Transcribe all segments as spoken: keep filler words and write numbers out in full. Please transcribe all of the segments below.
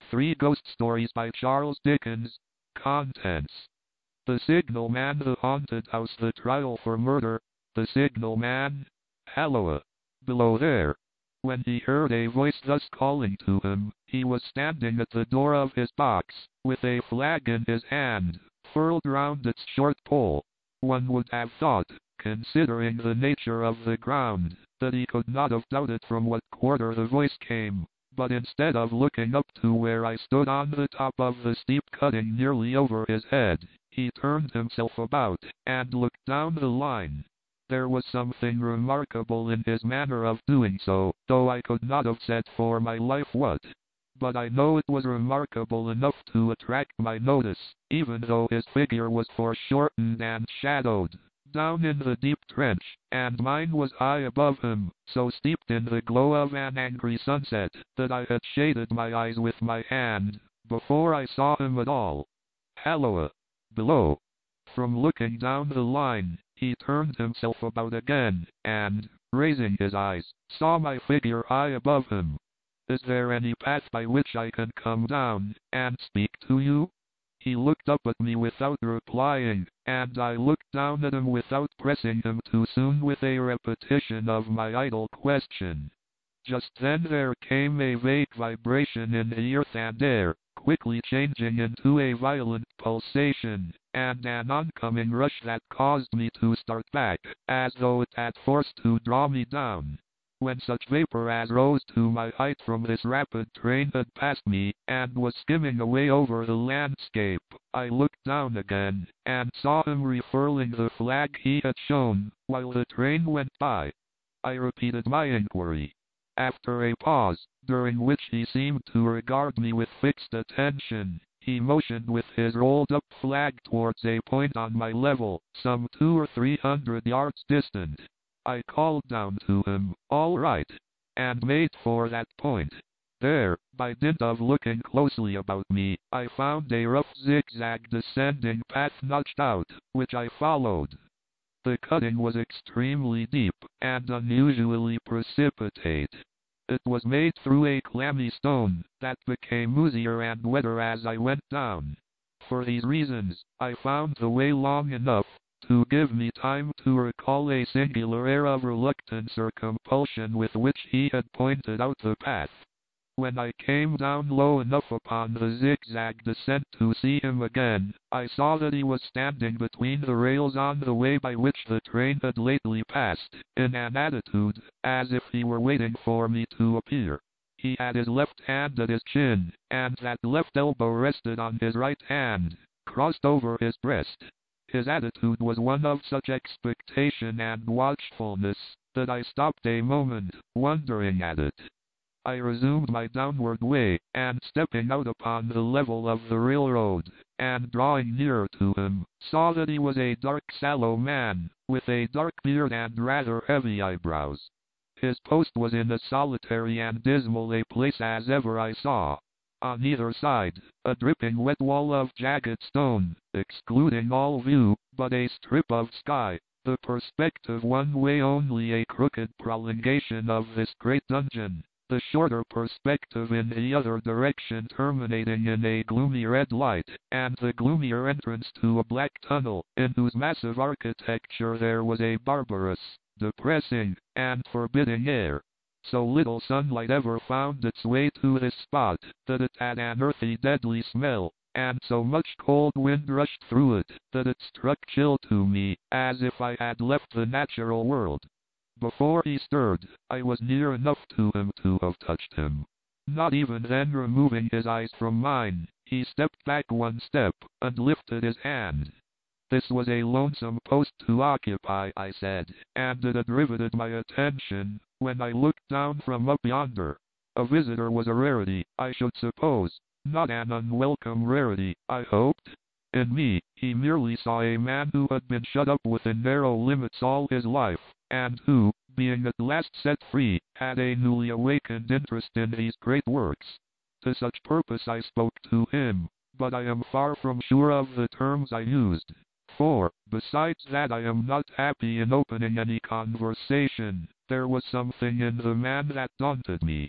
Three Ghost Stories by Charles Dickens. Contents: The Signal Man, the haunted house, the trial for murder. The Signal Man. Halloa! Below there! When he heard a voice thus calling to him, he was standing at the door of his box, with a flag in his hand, furled round its short pole. One would have thought, considering the nature of the ground, that he could not have doubted from what quarter the voice came. But instead of looking up to where I stood on the top of the steep cutting nearly over his head, he turned himself about, and looked down the line. There was something remarkable in his manner of doing so, though I could not have said for my life what. But I know it was remarkable enough to attract my notice, even though his figure was foreshortened and shadowed down in the deep trench, and mine was high above him, so steeped in the glow of an angry sunset, that I had shaded my eyes with my hand, before I saw him at all. Halloa! Below! From looking down the line, he turned himself about again, and, raising his eyes, saw my figure high above him. Is there any path by which I can come down, and speak to you? He looked up at me without replying, and I looked down at him without pressing him too soon with a repetition of my idle question. Just then there came a vague vibration in the earth and air, quickly changing into a violent pulsation, and an oncoming rush that caused me to start back, as though it had force to draw me down. When such vapor as rose to my height from this rapid train had passed me, and was skimming away over the landscape, I looked down again, and saw him refurling the flag he had shown, while the train went by. I repeated my inquiry. After a pause, during which he seemed to regard me with fixed attention, he motioned with his rolled-up flag towards a point on my level, some two or three hundred yards distant. I called down to him, "All right," and made for that point. There, by dint of looking closely about me, I found a rough zigzag descending path notched out, which I followed. The cutting was extremely deep, and unusually precipitate. It was made through a clammy stone, that became oozier and wetter as I went down. For these reasons, I found the way long enough to give me time to recall a singular air of reluctance or compulsion with which he had pointed out the path. When I came down low enough upon the zigzag descent to see him again, I saw that he was standing between the rails on the way by which the train had lately passed, in an attitude, as if he were waiting for me to appear. He had his left hand at his chin, and that left elbow rested on his right hand, crossed over his breast. His attitude was one of such expectation and watchfulness, that I stopped a moment, wondering at it. I resumed my downward way, and stepping out upon the level of the railroad, and drawing nearer to him, saw that he was a dark sallow man, with a dark beard and rather heavy eyebrows. His post was in as solitary and dismal a place as ever I saw. On either side, a dripping wet wall of jagged stone, excluding all view, but a strip of sky, the perspective one way only a crooked prolongation of this great dungeon, the shorter perspective in the other direction terminating in a gloomy red light, and the gloomier entrance to a black tunnel, in whose massive architecture there was a barbarous, depressing, and forbidding air. So little sunlight ever found its way to this spot, that it had an earthy deadly smell, and so much cold wind rushed through it, that it struck chill to me, as if I had left the natural world. Before he stirred, I was near enough to him to have touched him. Not even then removing his eyes from mine, he stepped back one step, and lifted his hand. This was a lonesome post to occupy, I said, and it had riveted my attention, when I looked down from up yonder. A visitor was a rarity, I should suppose, not an unwelcome rarity, I hoped. In me, he merely saw a man who had been shut up within narrow limits all his life, and who, being at last set free, had a newly awakened interest in these great works. To such purpose I spoke to him, but I am far from sure of the terms I used. For, besides that I am not happy in opening any conversation, there was something in the man that daunted me.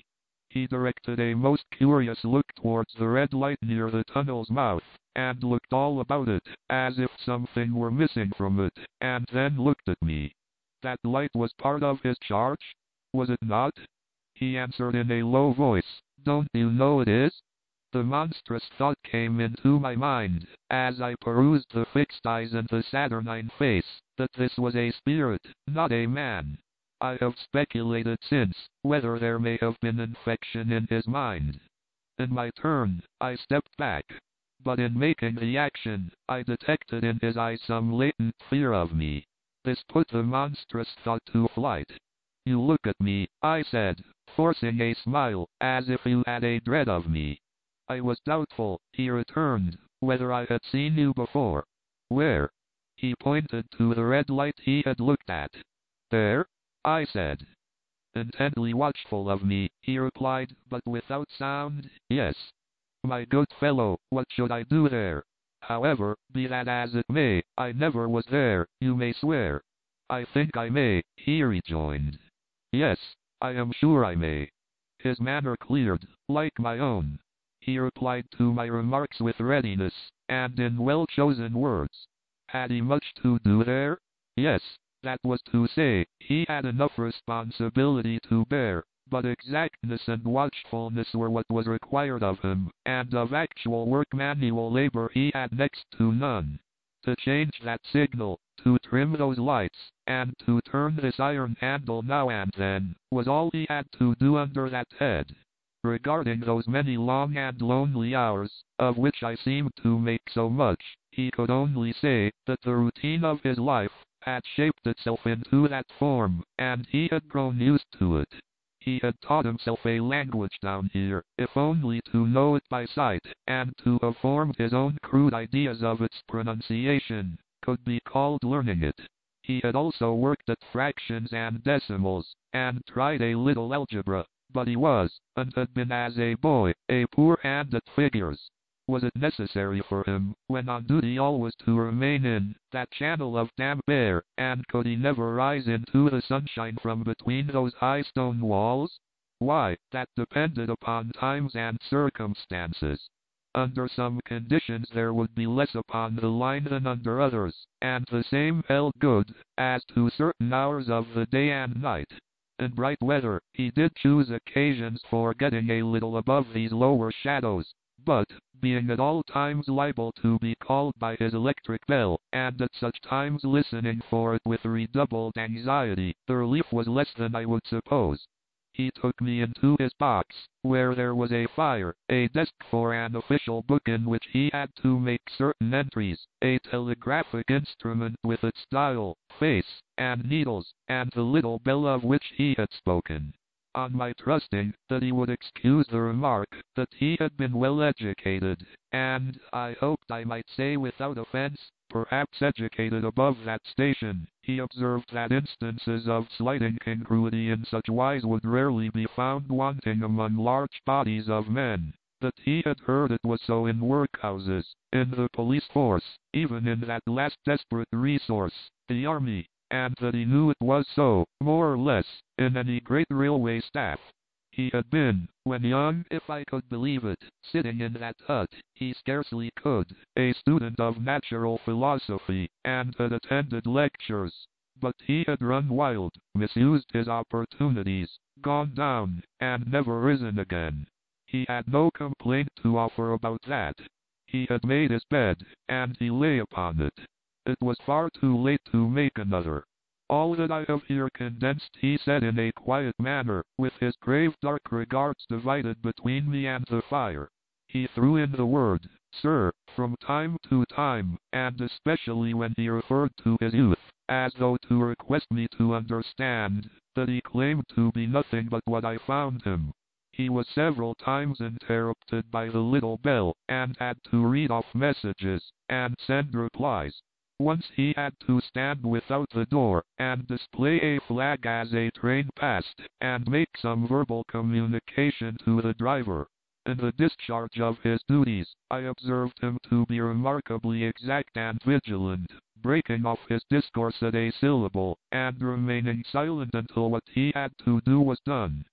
He directed a most curious look towards the red light near the tunnel's mouth, and looked all about it, as if something were missing from it, and then looked at me. That light was part of his charge? Was it not? He answered in a low voice, "Don't you know it is?" The monstrous thought came into my mind, as I perused the fixed eyes and the saturnine face, that this was a spirit, not a man. I have speculated since, whether there may have been infection in his mind. In my turn, I stepped back. But in making the action, I detected in his eyes some latent fear of me. This put the monstrous thought to flight. "You look at me," I said, forcing a smile, "as if you had a dread of me." "I was doubtful," he returned, "whether I had seen you before." "Where?" He pointed to the red light he had looked at. "There?" I said. Intently watchful of me, he replied, but without sound, "Yes." "My good fellow, what should I do there? However, be that as it may, I never was there, you may swear." "I think I may," he rejoined. "Yes, I am sure I may." His manner cleared, like my own. He replied to my remarks with readiness, and in well-chosen words. Had he much to do there? Yes. That was to say, he had enough responsibility to bear, but exactness and watchfulness were what was required of him, and of actual work manual labor he had next to none. To change that signal, to trim those lights, and to turn this iron handle now and then, was all he had to do under that head. Regarding those many long and lonely hours, of which I seemed to make so much, he could only say that the routine of his life had shaped itself into that form, and he had grown used to it. He had taught himself a language down here, if only to know it by sight, and to have formed his own crude ideas of its pronunciation, could be called learning it. He had also worked at fractions and decimals, and tried a little algebra, but he was, and had been as a boy, a poor hand at figures. Was it necessary for him, when on duty always to remain in that channel of damp air, and could he never rise into the sunshine from between those high stone walls? Why, that depended upon times and circumstances. Under some conditions there would be less upon the line than under others, and the same held good, as to certain hours of the day and night. In bright weather, he did choose occasions for getting a little above these lower shadows, but, being at all times liable to be called by his electric bell, and at such times listening for it with redoubled anxiety, the relief was less than I would suppose. He took me into his box, where there was a fire, a desk for an official book in which he had to make certain entries, a telegraphic instrument with its dial, face, and needles, and the little bell of which he had spoken. On my trusting that he would excuse the remark that he had been well educated, and, I hoped I might say without offense, perhaps educated above that station, he observed that instances of slight incongruity in such wise would rarely be found wanting among large bodies of men, that he had heard it was so in workhouses, in the police force, even in that last desperate resource, the army, and that he knew it was so, more or less, in any great railway staff. He had been, when young, if I could believe it, sitting in that hut, he scarcely could, a student of natural philosophy, and had attended lectures. But he had run wild, misused his opportunities, gone down, and never risen again. He had no complaint to offer about that. He had made his bed, and he lay upon it. It was far too late to make another. All that I have here condensed he said in a quiet manner, with his grave dark regards divided between me and the fire. He threw in the word, "Sir," from time to time, and especially when he referred to his youth, as though to request me to understand that he claimed to be nothing but what I found him. He was several times interrupted by the little bell, and had to read off messages, and send replies. Once he had to stand without the door, and display a flag as a train passed, and make some verbal communication to the driver. In the discharge of his duties, I observed him to be remarkably exact and vigilant, breaking off his discourse at a syllable, and remaining silent until what he had to do was done.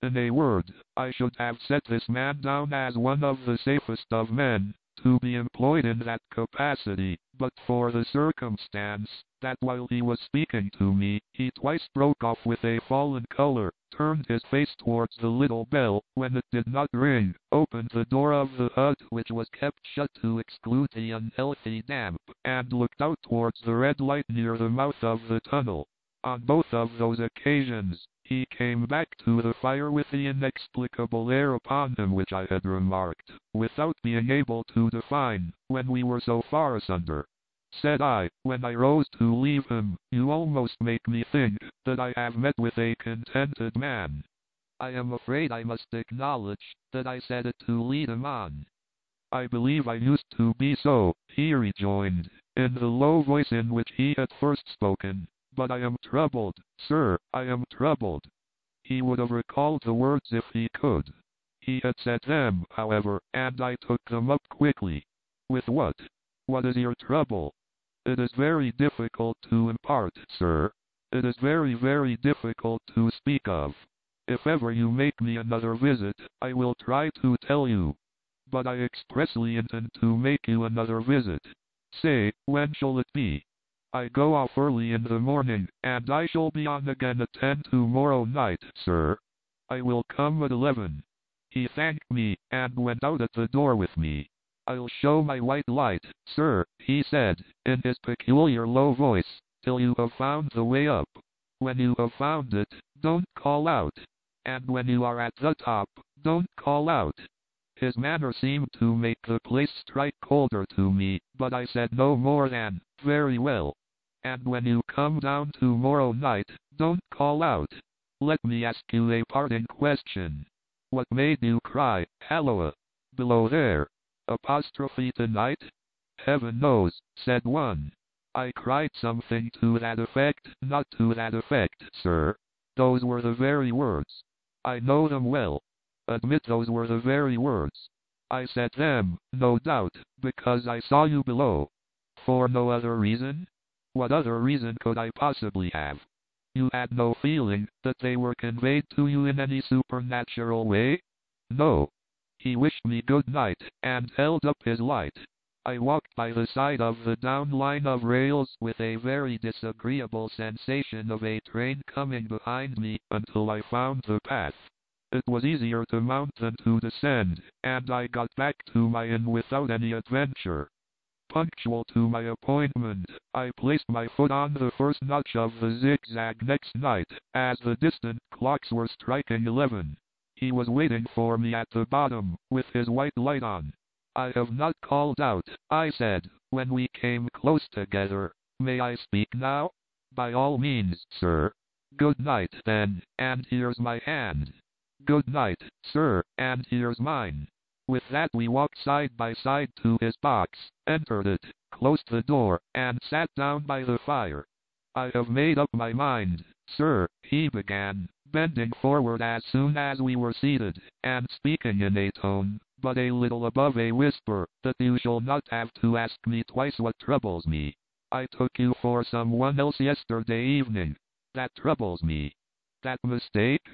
In a word, I should have set this man down as one of the safest of men, to be employed in that capacity, but for the circumstance, that while he was speaking to me, he twice broke off with a fallen color, turned his face towards the little bell, when it did not ring, opened the door of the hut which was kept shut to exclude the unhealthy damp, and looked out towards the red light near the mouth of the tunnel. On both of those occasions, he came back to the fire with the inexplicable air upon him which I had remarked, without being able to define, when we were so far asunder. Said I, when I rose to leave him, you almost make me think that I have met with a contented man. I am afraid I must acknowledge that I said it to lead him on. I believe I used to be so, he rejoined, in the low voice in which he had first spoken. But I am troubled, sir, I am troubled. He would have recalled the words if he could. He had said them, however, and I took them up quickly. With what? What is your trouble? It is very difficult to impart, sir. It is very, very difficult to speak of. If ever you make me another visit, I will try to tell you. But I expressly intend to make you another visit. Say, when shall it be? I go off early in the morning, and I shall be on again at ten tomorrow night, sir. I will come at eleven. He thanked me, and went out at the door with me. I'll show my white light, sir, he said, in his peculiar low voice, till you have found the way up. When you have found it, don't call out. And when you are at the top, don't call out. His manner seemed to make the place strike colder to me, but I said no more than, very well. And when you come down tomorrow night, don't call out. Let me ask you a parting question. What made you cry, Halloa, below there? Apostrophe tonight? Heaven knows, said one. I cried something to that effect, not to that effect, sir. Those were the very words. I know them well. Admit those were the very words. I said them, no doubt, because I saw you below. For no other reason? What other reason could I possibly have? You had no feeling that they were conveyed to you in any supernatural way? No. He wished me good night, and held up his light. I walked by the side of the down line of rails with a very disagreeable sensation of a train coming behind me until I found the path. It was easier to mount than to descend, and I got back to my inn without any adventure. Punctual to my appointment, I placed my foot on the first notch of the zigzag next night, as the distant clocks were striking eleven. He was waiting for me at the bottom, with his white light on. I have not called out, I said, when we came close together. May I speak now? By all means, sir. Good night, then, and here's my hand. Good night, sir, and here's mine. With that we walked side by side to his box, entered it, closed the door, and sat down by the fire. I have made up my mind, sir, he began, bending forward as soon as we were seated, and speaking in a tone, but a little above a whisper, that you shall not have to ask me twice what troubles me. I took you for someone else yesterday evening. That troubles me. That mistake?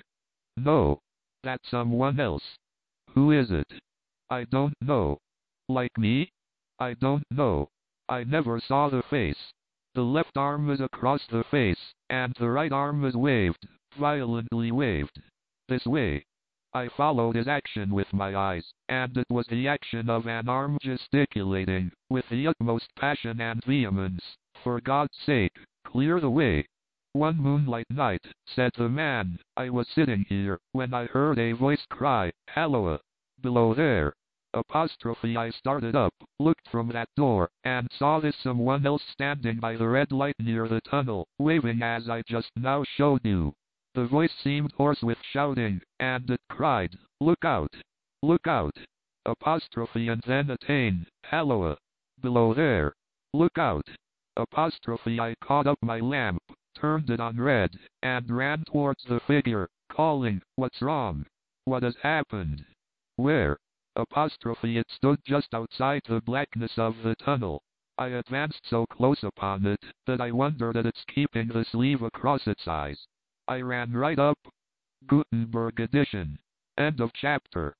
No. That someone else. Who is it? I don't know. Like me? I don't know. I never saw the face. The left arm is across the face, and the right arm is waved, violently waved. This way. I followed his action with my eyes, and it was the action of an arm gesticulating, with the utmost passion and vehemence. For God's sake, clear the way. One moonlight night, said the man, I was sitting here, when I heard a voice cry, Halloa, below there. Apostrophe I started up, looked from that door, and saw this someone else standing by the red light near the tunnel, waving as I just now showed you. The voice seemed hoarse with shouting, and it cried, Look out! Look out! Apostrophe and then attain, Halloa, below there. Look out! Apostrophe I caught up my lamp, turned it on red, and ran towards the figure, calling, What's wrong? What has happened? Where? Apostrophe it stood just outside the blackness of the tunnel. I advanced so close upon it, that I wondered at its keeping the sleeve across its eyes. I ran right up. Gutenberg edition. End of chapter.